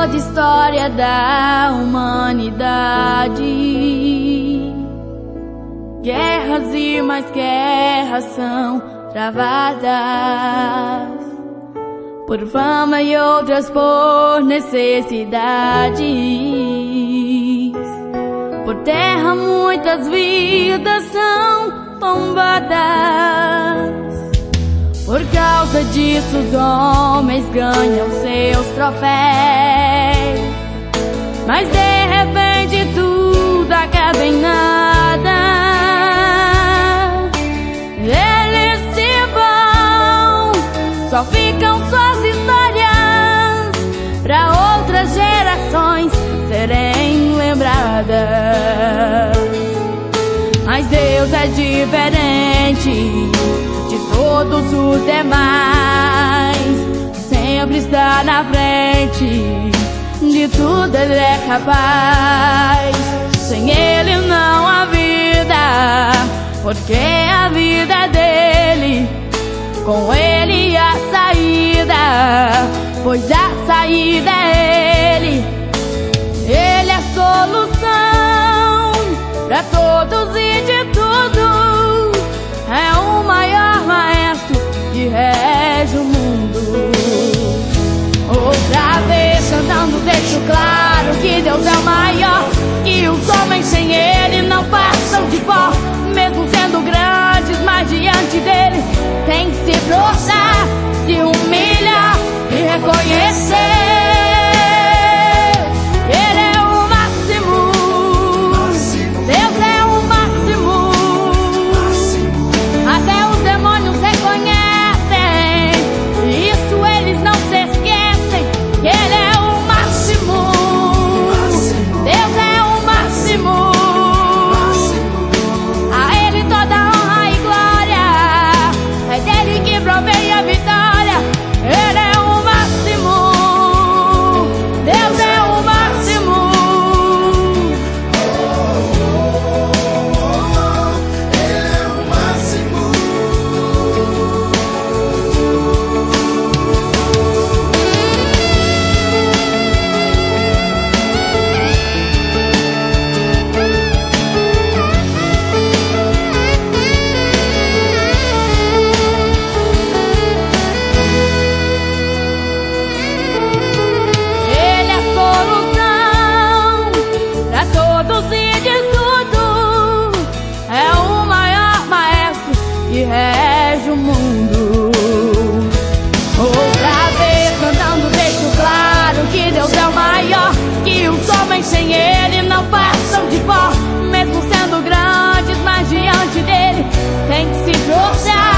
toda a história da humanidade. Guerras e mais guerras são travadas por fama e outras por necessidades. Por terra muitas vidas são tombadas. Por causa disso os homens ganham seus troféus, mas de repente tudo acaba em nada. Eles se vão, só ficam suas histórias para outras gerações serem lembradas. Mas Deus é diferente de todos os demais, sempre está na frente, de tudo Ele é capaz. Sem Ele não há vida, porque a vida é dele. Com Ele a saída, pois a saída é Ele. Ele é a solução pra todos e de tudo. É o maior maestro que rege o mundo. Outra vez cantando deixo claro que Deus é o maior, que os homens sem Ele não passam de pó. Mesmo sendo grandes, mas diante dele tem que se prostrar, se humilhar e reconhecer. Rege o mundo. Outra vez cantando deixo claro que Deus é o maior, que os homens sem Ele não passam de pó. Mesmo sendo grandes, mas diante dele tem que se prostrar.